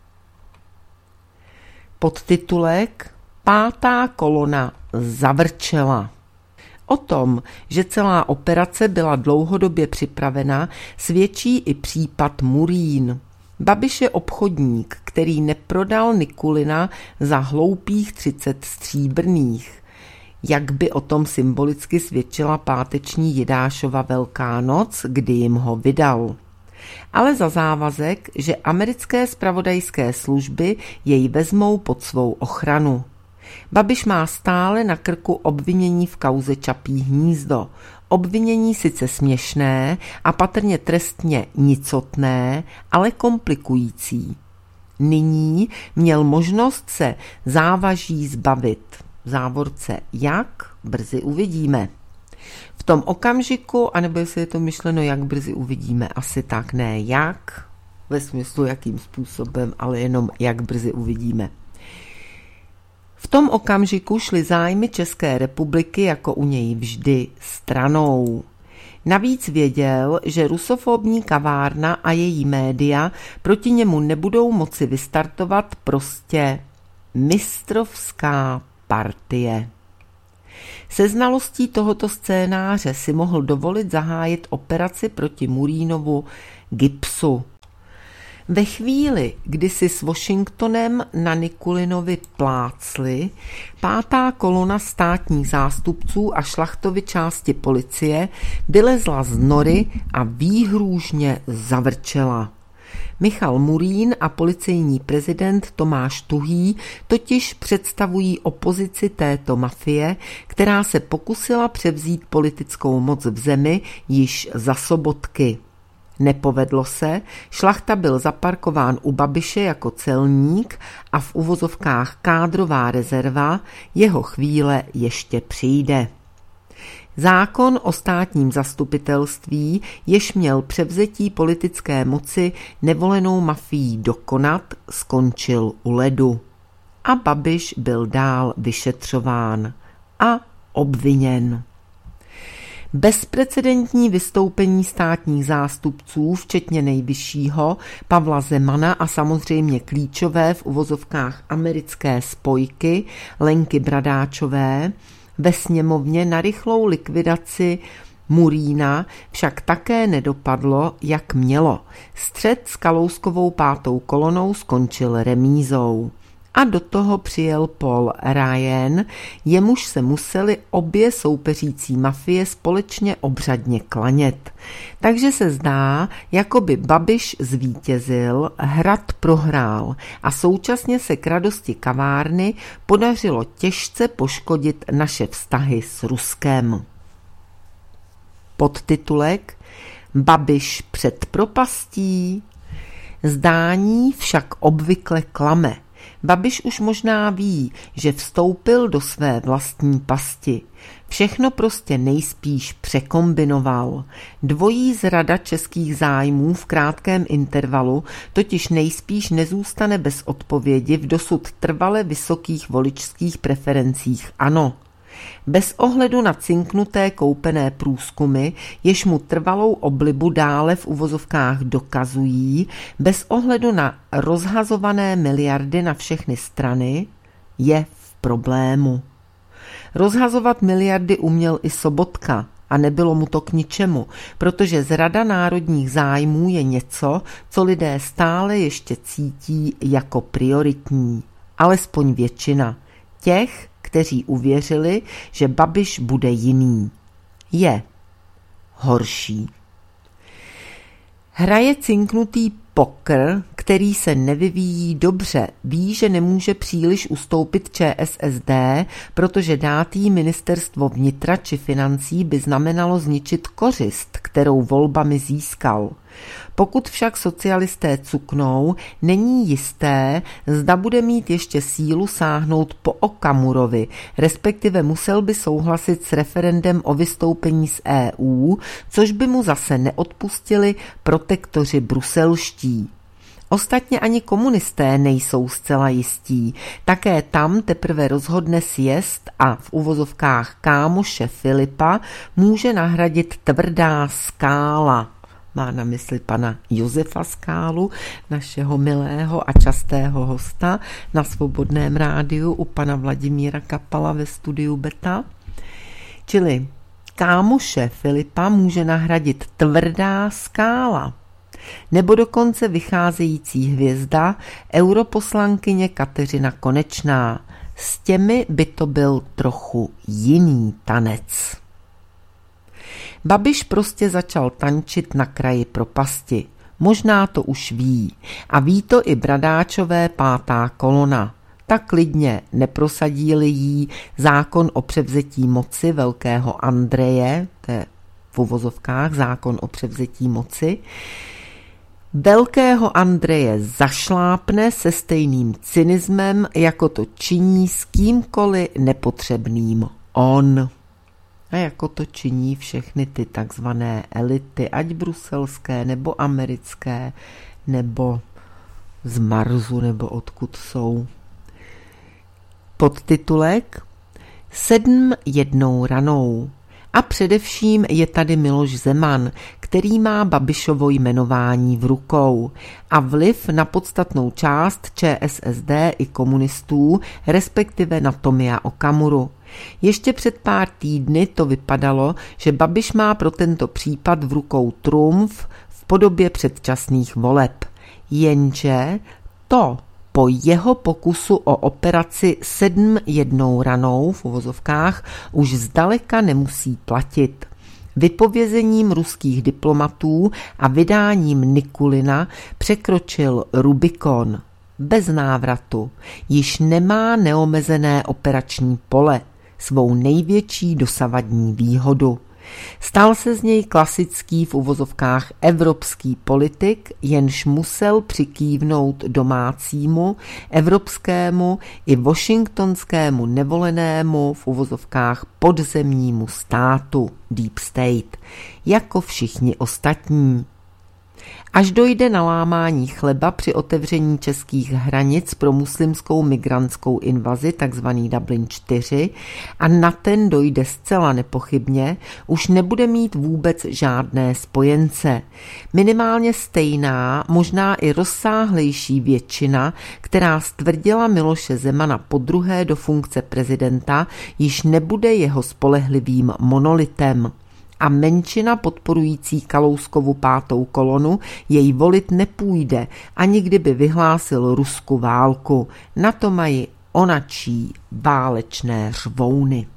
Podtitulek 5. kolona zavrčela. O tom, že celá operace byla dlouhodobě připravena, svědčí i případ Murín. Babiš je obchodník, který neprodal Nikulina za hloupých 30 stříbrných. Jak by o tom symbolicky svědčila páteční Jidášova Velká noc, kdy jim ho vydal. Ale za závazek, že americké zpravodajské služby jej vezmou pod svou ochranu. Babiš má stále na krku obvinění v kauze Čapí hnízdo. Obvinění sice směšné a patrně trestně nicotné, ale komplikující. Nyní měl možnost se závaží zbavit. V závorce jak? Brzy uvidíme. V tom okamžiku, anebo jestli je to myšleno, jak brzy uvidíme, asi tak ne jak, ve smyslu jakým způsobem, ale jenom jak brzy uvidíme. V tom okamžiku šly zájmy České republiky jako u něj vždy stranou. Navíc věděl, že rusofobní kavárna a její média proti němu nebudou moci vystartovat prostě mistrovská partie. Se znalostí tohoto scénáře si mohl dovolit zahájit operaci proti Murínovu Gipsu. Ve chvíli, kdy si s Washingtonem na Nikulinovi plácli, 5. kolona státních zástupců a Šlachtovy části policie vylezla z nory a výhrůžně zavrčela. Michal Murín a policejní prezident Tomáš Tuhý totiž představují opozici této mafie, která se pokusila převzít politickou moc v zemi již za Sobotky. Nepovedlo se, Šlachta byl zaparkován u Babiše jako celník a v uvozovkách kádrová rezerva, jeho chvíle ještě přijde. Zákon o státním zastupitelství, jež měl převzetí politické moci nevolenou mafií dokonat, skončil u ledu. A Babiš byl dál vyšetřován a obviněn. Bezprecedentní vystoupení státních zástupců, včetně nejvyššího, Pavla Zemana a samozřejmě klíčové v uvozovkách americké spojky Lenky Bradáčové, ve sněmovně na rychlou likvidaci Murína však také nedopadlo, jak mělo. Střet s Kalouskovou 5. kolonou skončil remízou. A do toho přijel Paul Ryan, jemuž se museli obě soupeřící mafie společně obřadně klanět. Takže se zdá, jako by Babiš zvítězil, Hrad prohrál a současně se k radosti kavárny podařilo těžce poškodit naše vztahy s Ruskem. Podtitulek Babiš před propastí. Zdání však obvykle klame. Babiš už možná ví, že vstoupil do své vlastní pasti. Všechno prostě nejspíš překombinoval. Dvojí zrada českých zájmů v krátkém intervalu totiž nejspíš nezůstane bez odpovědi v dosud trvale vysokých voličských preferencích ANO. Bez ohledu na cinknuté koupené průzkumy, jež mu trvalou oblibu dále v uvozovkách dokazují, bez ohledu na rozhazované miliardy na všechny strany, je v problému. Rozhazovat miliardy uměl i Sobotka a nebylo mu to k ničemu, protože zrada národních zájmů je něco, co lidé stále ještě cítí jako prioritní. Alespoň většina těch, kteří uvěřili, že Babiš bude jiný. Je horší. Hraje cinknutý poker, který se nevyvíjí dobře, ví, že nemůže příliš ustoupit ČSSD, protože dát jí ministerstvo vnitra či financí by znamenalo zničit kořist, kterou volbami získal. Pokud však socialisté cuknou, není jisté, zda bude mít ještě sílu sáhnout po Okamurovi, respektive musel by souhlasit s referendem o vystoupení z EU, což by mu zase neodpustili protektoři bruselští. Ostatně ani komunisté nejsou zcela jistí. Také tam teprve rozhodne sjezd a v uvozovkách kámoše Filipa může nahradit tvrdá skála. Má na mysli pana Josefa Skálu, našeho milého a častého hosta na Svobodném rádiu u pana Vladimíra Kapala ve studiu Beta. Čili kámoše Filipa může nahradit tvrdá skála. Nebo dokonce vycházející hvězda, europoslankyně Kateřina Konečná. S těmi by to byl trochu jiný tanec. Babiš prostě začal tančit na kraji propasti. Možná to už ví. A ví to i Bradáčové 5. kolona. Tak klidně neprosadí-li jí zákon o převzetí moci velkého Andreje, to je v uvozovkách zákon o převzetí moci, velkého Andreje zašlápne se stejným cynismem, jako to činí s kýmkoliv nepotřebným on. A jako to činí všechny ty takzvané elity, ať bruselské, nebo americké, nebo z Marsu, nebo odkud jsou. Podtitulek 7 jednou ranou. A především je tady Miloš Zeman, který má Babišovo jmenování v rukou a vliv na podstatnou část ČSSD i komunistů, respektive na Tomia Okamuru. Ještě před pár týdny to vypadalo, že Babiš má pro tento případ v rukou trumf v podobě předčasných voleb. Jenže to po jeho pokusu o operaci 7 jednou ranou v uvozovkách už zdaleka nemusí platit. Vypovězením ruských diplomatů a vydáním Nikulina překročil Rubikon. Bez návratu. Již nemá neomezené operační pole, svou největší dosavadní výhodu. Stal se z něj klasický v uvozovkách evropský politik, jenž musel přikývnout domácímu, evropskému i washingtonskému nevolenému v uvozovkách podzemnímu státu Deep State, jako všichni ostatní. Až dojde na lámání chleba při otevření českých hranic pro muslimskou migrantskou invazi, takzvaný Dublin 4, a na ten dojde zcela nepochybně, už nebude mít vůbec žádné spojence. Minimálně stejná, možná i rozsáhlejší většina, která stvrdila Miloše Zemana podruhé do funkce prezidenta, již nebude jeho spolehlivým monolitem. A menšina podporující Kalouskovu 5. kolonu jej volit nepůjde, ani kdyby vyhlásil Rusku válku. Na to mají onačí válečné řvouny.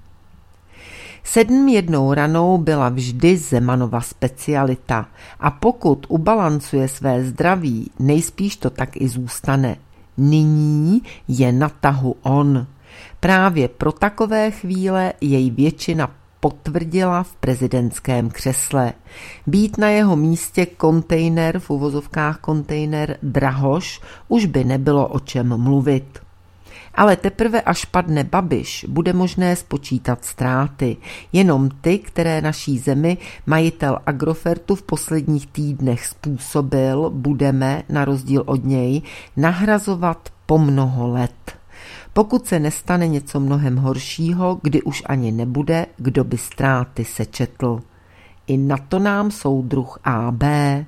7 jednou ranou byla vždy Zemanova specialita a pokud ubalancuje své zdraví, nejspíš to tak i zůstane. Nyní je na tahu on. Právě pro takové chvíle jej většina potvrdila v prezidentském křesle. Být na jeho místě kontejner, v uvozovkách kontejner Drahoš, už by nebylo o čem mluvit. Ale teprve až padne Babiš, bude možné spočítat ztráty. Jenom ty, které naší zemi majitel Agrofertu v posledních týdnech způsobil, budeme, na rozdíl od něj, nahrazovat po mnoho let. Pokud se nestane něco mnohem horšího, kdy už ani nebude, kdo by ztráty sečetl. I na to nám soudruh AB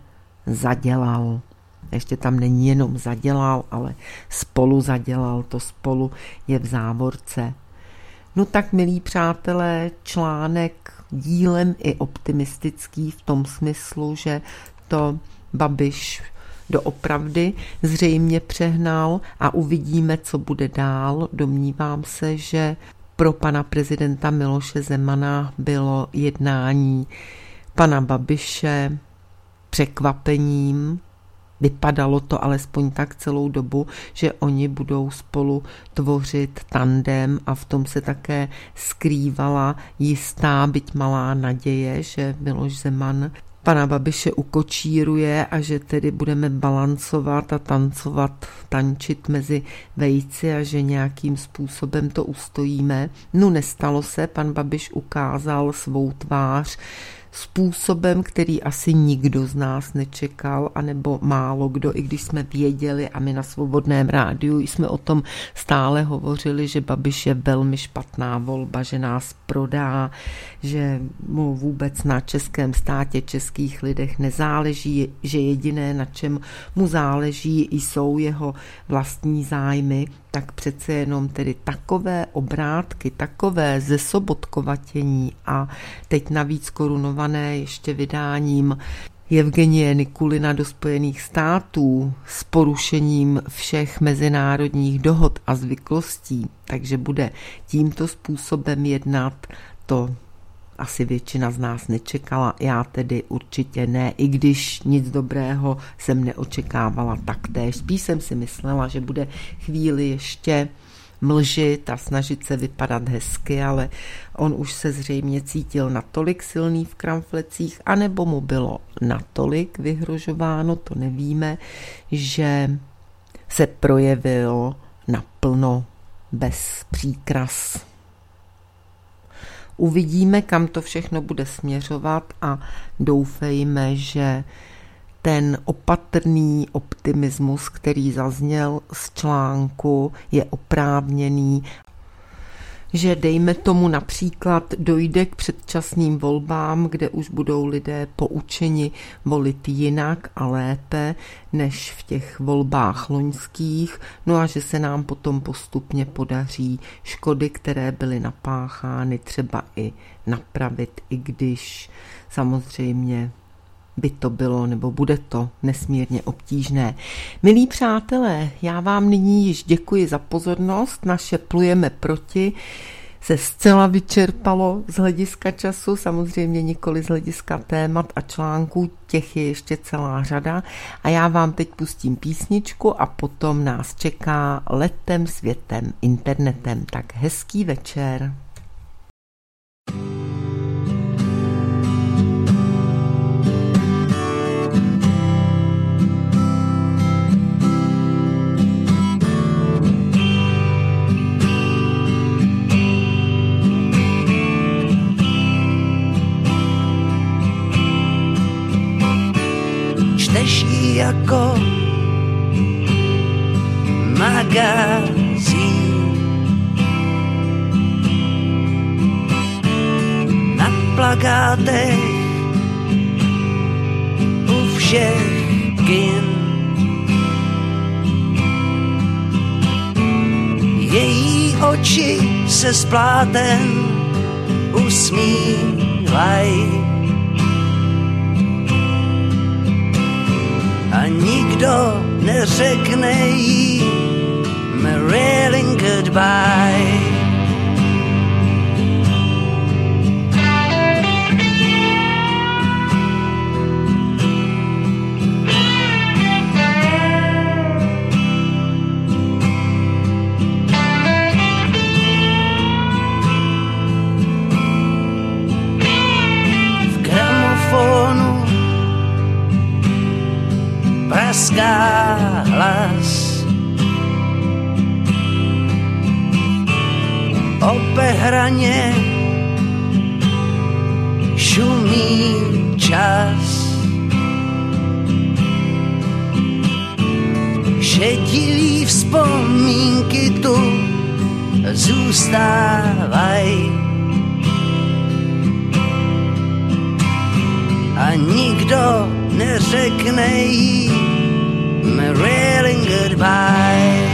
zadělal. Ještě tam není jenom zadělal, ale spolu zadělal, to spolu je v závorce. No tak, milí přátelé, článek dílem i optimistický v tom smyslu, že to Babiš doopravdy zřejmě přehnal a uvidíme, co bude dál. Domnívám se, že pro pana prezidenta Miloše Zemana bylo jednání pana Babiše překvapením. Vypadalo to alespoň tak celou dobu, že oni budou spolu tvořit tandem a v tom se také skrývala jistá, byť malá naděje, že Miloš Zeman pana Babiše ukočíruje a že tedy budeme balancovat a tančit mezi vejci a že nějakým způsobem to ustojíme. No nestalo se, pan Babiš ukázal svou tvář způsobem, který asi nikdo z nás nečekal, anebo málo kdo, i když jsme věděli a my na Svobodném rádiu jsme o tom stále hovořili, že Babiš je velmi špatná volba, že nás prodá, že mu vůbec na českém státě, českých lidech nezáleží, že jediné, na čem mu záleží, jsou jeho vlastní zájmy, tak přece jenom tedy takové obrátky, takové zesobotkovatění a teď navíc korunované ještě vydáním Jevgenije Nikulina do Spojených států s porušením všech mezinárodních dohod a zvyklostí, takže bude tímto způsobem jednat, to asi většina z nás nečekala, já tedy určitě ne, i když nic dobrého jsem neočekávala taktéž. Spíš jsem si myslela, že bude chvíli ještě mlžit a snažit se vypadat hezky, ale on už se zřejmě cítil natolik silný v kramflecích, anebo mu bylo natolik vyhrožováno, to nevíme, že se projevil naplno bez příkras. Uvidíme, kam to všechno bude směřovat a doufejme, že ten opatrný optimismus, který zazněl z článku, je oprávněný, že dejme tomu například dojde k předčasným volbám, kde už budou lidé poučeni volit jinak a lépe než v těch volbách loňských, no a že se nám potom postupně podaří škody, které byly napáchány, třeba i napravit, i když samozřejmě by to bylo, nebo bude to nesmírně obtížné. Milí přátelé, já vám nyní již děkuji za pozornost. Naše Plujeme proti se zcela vyčerpalo z hlediska času, samozřejmě nikoli z hlediska témat a článků, těch je ještě celá řada. A já vám teď pustím písničku a potom nás čeká Letem, světem, internetem. Tak hezký večer. Čteš ji jako magazín, na plakátech u všech kin. Její oči se z pláten usmívají a nikdo neřekne jí Marilyn goodbye. V gramofonu praská hlas, obehraně šumí čas. Šedilý vzpomínky tu zůstávají a nikdo neřekne jí Marilyn goodbye.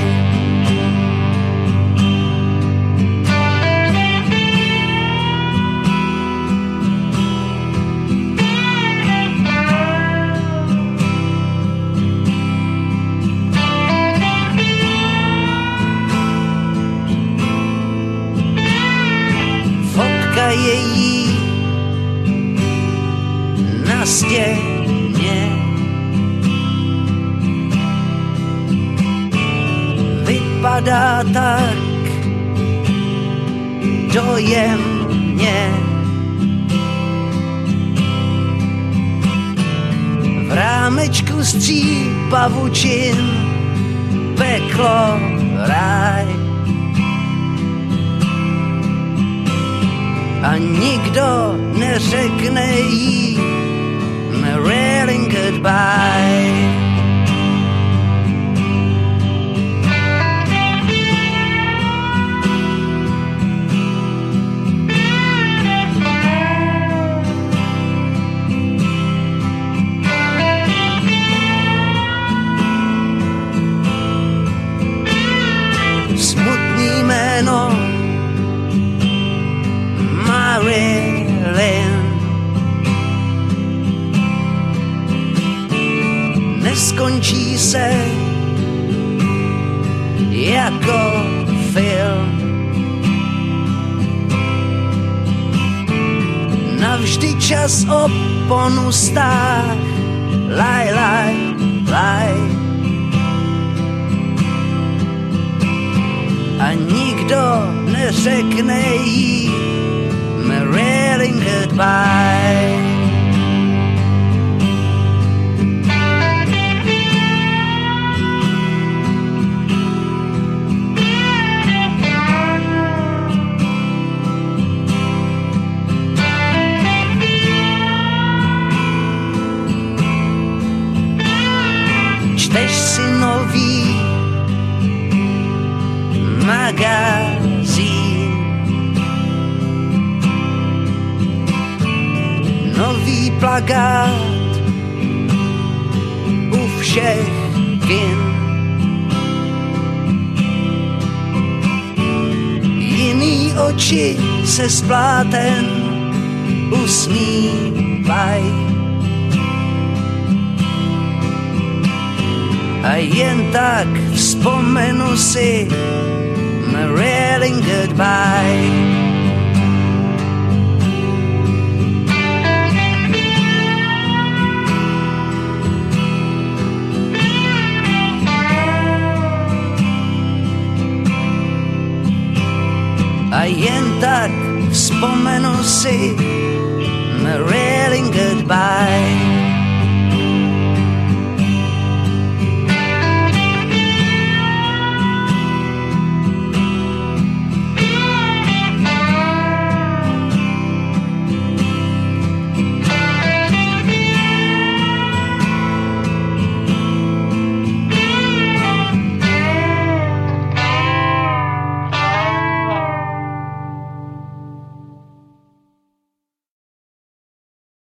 Fotka její na stěně vypadá tak dojemně. V rámečku stří pavučin peklo ráj a nikdo neřekne jí Marilyn goodbye. Smutný jméno Marilyn neskončí se jako film. Navždy čas oponu stáh, laj, laj, laj. A nikdo neřekne jí Marilyn goodbye. Čteš si nový magazín, nový plakát u všech kin. Jiný oči se z pláten usmívají jen tak vzpomenu si na railing goodbye. A jen tak vzpomenu si na railing goodbye.